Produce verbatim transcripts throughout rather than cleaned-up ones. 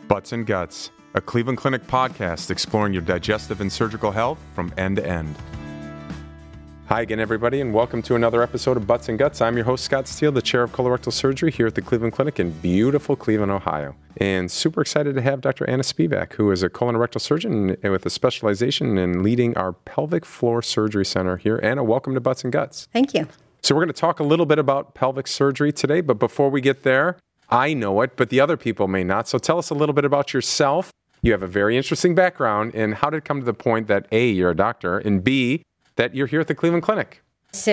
Butts and Guts, a Cleveland Clinic podcast exploring your digestive and surgical health from end to end. Hi again, everybody, and welcome to another episode of Butts and Guts. I'm your host, Scott Steele, the chair of colorectal surgery here at the Cleveland Clinic in beautiful Cleveland, Ohio. And super excited to have Doctor Anna Spivak, who is a colorectal surgeon with a specialization in leading our pelvic floor surgery center here. Anna, welcome to Butts and Guts. Thank you. So we're going to talk a little bit about pelvic surgery today, but before we get there, I know it, but the other people may not. So tell us a little bit about yourself. You have a very interesting background, and how did it come to the point that A, you're a doctor, and B, that you're here at the Cleveland Clinic?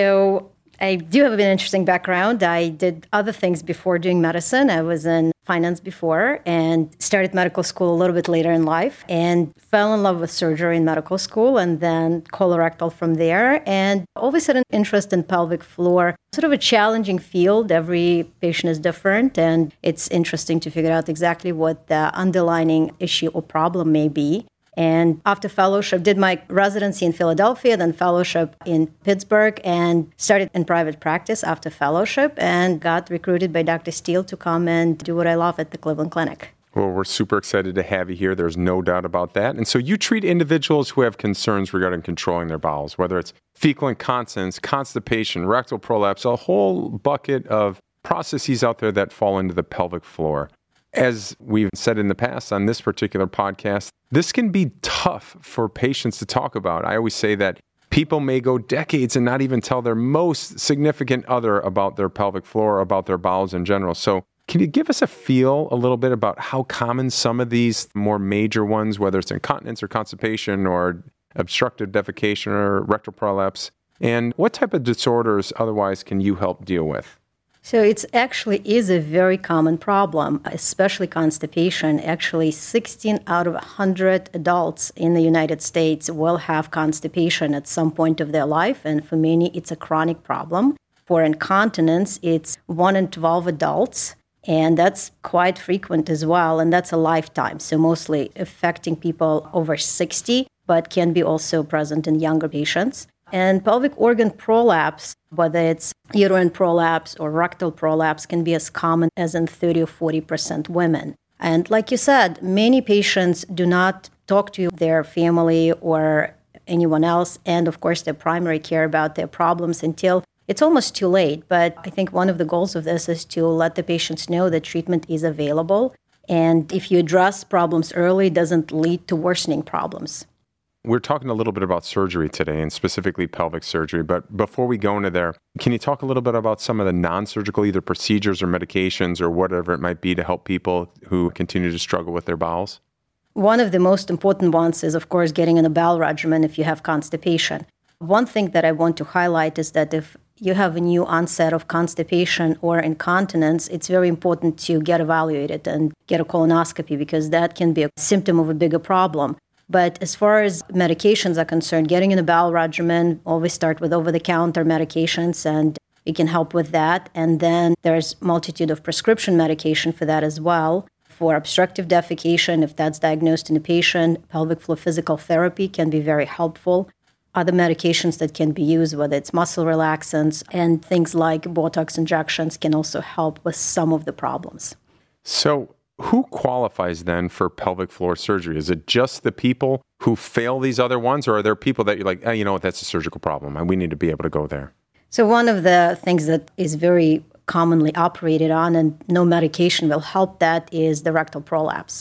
So I do have an interesting background. I did other things before doing medicine. I was in finance before and started medical school a little bit later in life and fell in love with surgery in medical school and then colorectal from there, and always had an interest in pelvic floor. Sort of a challenging field. Every patient is different, and it's interesting to figure out exactly what the underlying issue or problem may be. And after fellowship, did my residency in Philadelphia, then fellowship in Pittsburgh, and started in private practice after fellowship, and got recruited by Doctor Steele to come and do what I love at the Cleveland Clinic. Well, we're super excited to have you here. There's no doubt about that. And so you treat individuals who have concerns regarding controlling their bowels, whether it's fecal incontinence, constipation, rectal prolapse, a whole bucket of processes out there that fall into the pelvic floor. As we've said in the past on this particular podcast, this can be tough for patients to talk about. I always say that people may go decades and not even tell their most significant other about their pelvic floor, about their bowels in general. So can you give us a feel a little bit about how common some of these more major ones, whether it's incontinence or constipation or obstructive defecation or rectal prolapse, and what type of disorders otherwise can you help deal with? So it actually is a very common problem, especially constipation. Actually, sixteen out of one hundred adults in the United States will have constipation at some point of their life, and for many, it's a chronic problem. For incontinence, it's one in twelve adults, and that's quite frequent as well, and that's a lifetime, so mostly affecting people over sixty, but can be also present in younger patients. And pelvic organ prolapse, whether it's uterine prolapse or rectal prolapse, can be as common as in thirty or forty percent women. And like you said, many patients do not talk to their family or anyone else, and of course their primary care about their problems until it's almost too late. But I think one of the goals of this is to let the patients know that treatment is available. And if you address problems early, it doesn't lead to worsening problems. We're talking a little bit about surgery today, and specifically pelvic surgery. But before we go into there, can you talk a little bit about some of the non-surgical either procedures or medications or whatever it might be to help people who continue to struggle with their bowels? One of the most important ones is, of course, getting in a bowel regimen if you have constipation. One thing that I want to highlight is that if you have a new onset of constipation or incontinence, it's very important to get evaluated and get a colonoscopy because that can be a symptom of a bigger problem. But as far as medications are concerned, getting in a bowel regimen, always start with over-the-counter medications, and it can help with that. And then there's multitude of prescription medication for that as well. For obstructive defecation, if that's diagnosed in a patient, pelvic floor physical therapy can be very helpful. Other medications that can be used, whether it's muscle relaxants and things like Botox injections, can also help with some of the problems. So who qualifies then for pelvic floor surgery? Is it just the people who fail these other ones, or are there people that you're like, oh, you know what, that's a surgical problem, and we need to be able to go there? So one of the things that is very commonly operated on, and no medication will help that, is the rectal prolapse.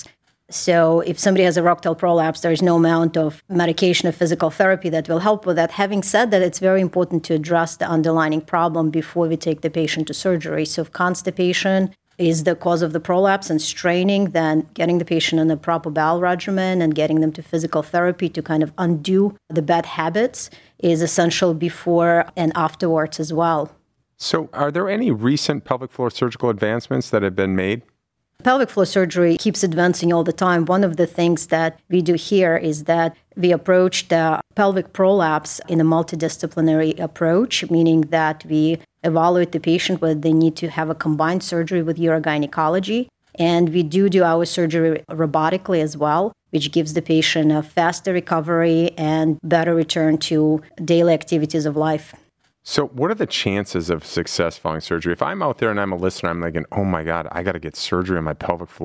So if somebody has a rectal prolapse, there is no amount of medication or physical therapy that will help with that. Having said that, it's very important to address the underlying problem before we take the patient to surgery. So if constipation is the cause of the prolapse and straining, then getting the patient on a proper bowel regimen and getting them to physical therapy to kind of undo the bad habits is essential before and afterwards as well. So are there any recent pelvic floor surgical advancements that have been made? Pelvic floor surgery keeps advancing all the time. One of the things that we do here is that we approach the pelvic prolapse in a multidisciplinary approach, meaning that we evaluate the patient whether they need to have a combined surgery with urogynecology. And we do do our surgery robotically as well, which gives the patient a faster recovery and better return to daily activities of life. So what are the chances of success following surgery? If I'm out there and I'm a listener, I'm thinking, oh my God, I got to get surgery on my pelvic floor.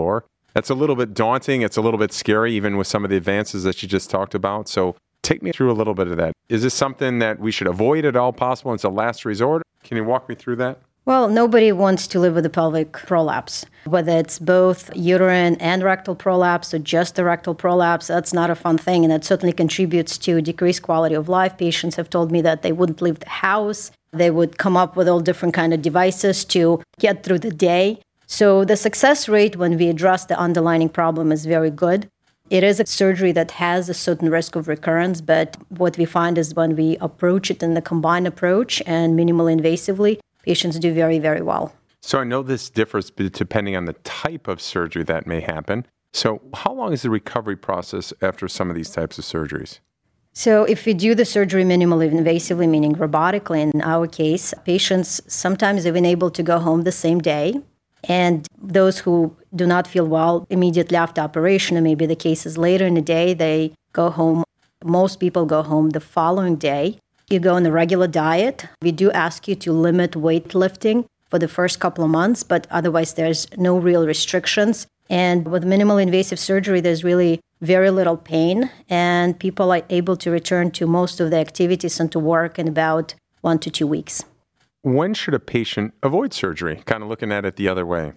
That's a little bit daunting. It's a little bit scary, even with some of the advances that you just talked about. So take me through a little bit of that. Is this something that we should avoid at all possible? It's a last resort. Can you walk me through that? Well, nobody wants to live with a pelvic prolapse, whether it's both uterine and rectal prolapse or just the rectal prolapse. That's not a fun thing, and it certainly contributes to decreased quality of life. Patients have told me that they wouldn't leave the house. They would come up with all different kind of devices to get through the day. So the success rate when we address the underlying problem is very good. It is a surgery that has a certain risk of recurrence, but what we find is when we approach it in the combined approach and minimally invasively, patients do very, very well. So I know this differs depending on the type of surgery that may happen. So how long is the recovery process after some of these types of surgeries? So if we do the surgery minimally invasively, meaning robotically in our case, patients sometimes even able to go home the same day. And those who do not feel well immediately after operation, and maybe the case is later in the day, they go home. Most people go home the following day. You go on a regular diet. We do ask you to limit weightlifting for the first couple of months, but otherwise there's no real restrictions. And with minimally invasive surgery, there's really very little pain, and people are able to return to most of the activities and to work in about one to two weeks. When should a patient avoid surgery? Kind of looking at it the other way.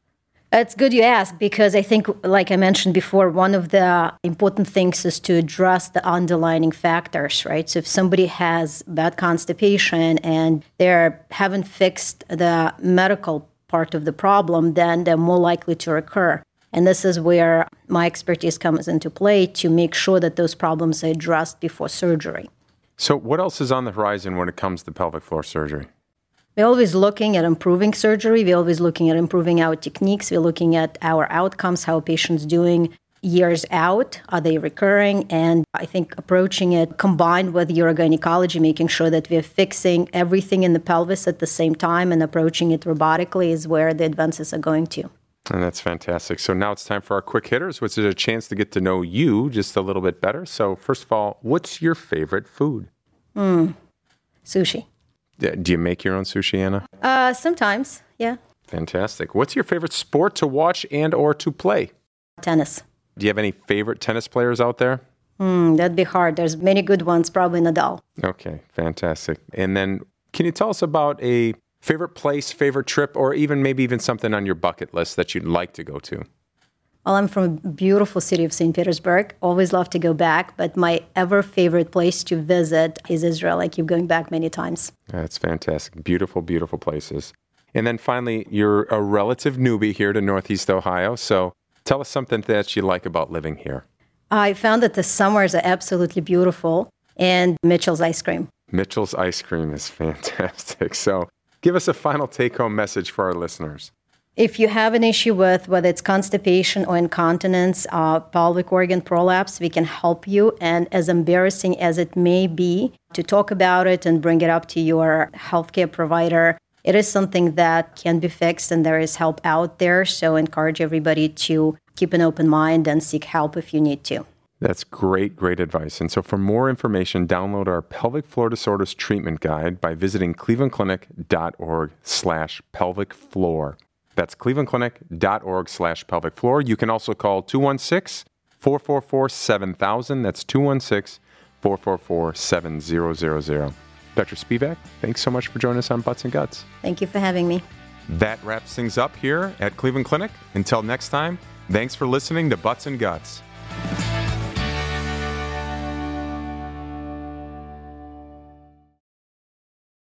It's good you ask, because I think, like I mentioned before, one of the important things is to address the underlying factors, right? So if somebody has bad constipation and they haven't fixed the medical part of the problem, then they're more likely to recur. And this is where my expertise comes into play to make sure that those problems are addressed before surgery. So what else is on the horizon when it comes to pelvic floor surgery? We're always looking at improving surgery. We're always looking at improving our techniques. We're looking at our outcomes, how patients doing years out. Are they recurring? And I think approaching it combined with urogynecology, making sure that we're fixing everything in the pelvis at the same time and approaching it robotically is where the advances are going to. And that's fantastic. So now it's time for our quick hitters, which is a chance to get to know you just a little bit better. So first of all, what's your favorite food? Mm, sushi. Do you make your own sushi, Anna? Uh, sometimes, yeah. Fantastic. What's your favorite sport to watch and or to play? Tennis. Do you have any favorite tennis players out there? Mm, that'd be hard. There's many good ones, probably Nadal. Okay, fantastic. And then can you tell us about a favorite place, favorite trip, or even maybe even something on your bucket list that you'd like to go to? Well, I'm from a beautiful city of Saint Petersburg. Always love to go back, but my ever favorite place to visit is Israel. I keep going back many times. That's fantastic. Beautiful, beautiful places. And then finally, you're a relative newbie here to Northeast Ohio. So tell us something that you like about living here. I found that the summers are absolutely beautiful, and Mitchell's ice cream. Mitchell's ice cream is fantastic. So give us a final take-home message for our listeners. If you have an issue with whether it's constipation or incontinence, uh, pelvic organ prolapse, we can help you. And as embarrassing as it may be to talk about it and bring it up to your healthcare provider, it is something that can be fixed, and there is help out there. So encourage everybody to keep an open mind and seek help if you need to. That's great, great advice. And so for more information, download our Pelvic Floor Disorders Treatment Guide by visiting clevelandclinic.org slash pelvic floor. That's clevelandclinic.org slash pelvic floor. You can also call two one six, four four four, seven thousand. That's two one six, four four four, seven thousand. Doctor Spivak, thanks so much for joining us on Butts and Guts. Thank you for having me. That wraps things up here at Cleveland Clinic. Until next time, thanks for listening to Butts and Guts.